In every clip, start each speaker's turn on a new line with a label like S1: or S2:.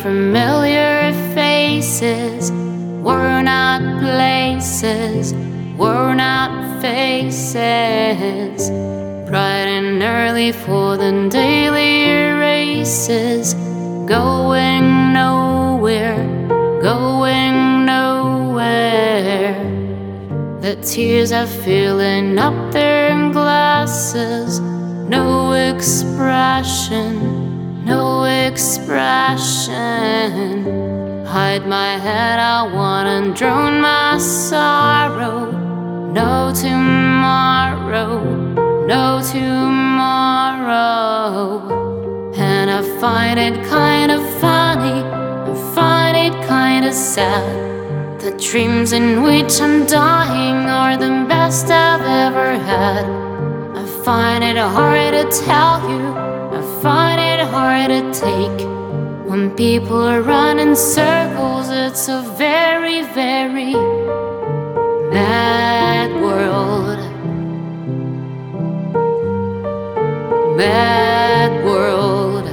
S1: familiar faces, worn out places, worn out faces, bright and early for the daily races, going nowhere, going nowhere. The tears are filling up their glasses, no expression, no expression. Hide my head, I wanna drown my sorrow. No tomorrow, no tomorrow. And I find it kind of funny, I find it kind of sad. The dreams in which I'm dying are the best I've ever had. I find it hard to tell you, I find it hard to take. When people run in circles, it's a very, very mad world. Mad world.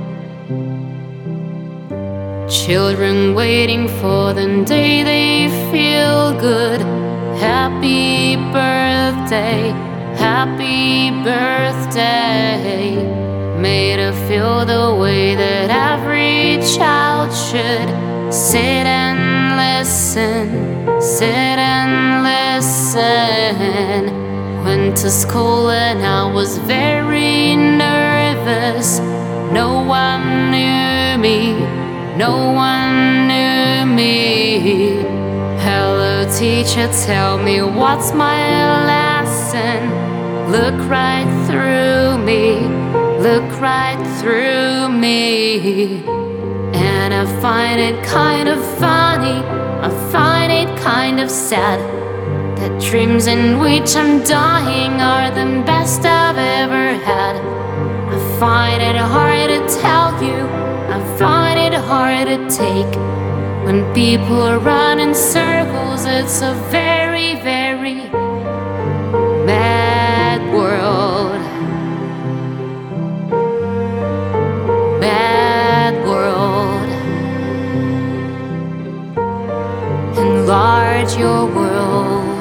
S1: Children waiting for the day they feel good. Happy birthday, happy birthday. Made to feel the way that every child should. Sit and listen, sit and listen. Went to school and I was very nervous. No one knew me, no one knew me. Hello teacher, tell me what's my lesson. Look right through me, look right through me. And I find it kind of funny, I find it kind of sad. The dreams in which I'm dying are the best I've ever had. I find it hard to tell you, I find it hard to take. When people run in circles, it's a very, very mad world. Mad world. Enlarge your world.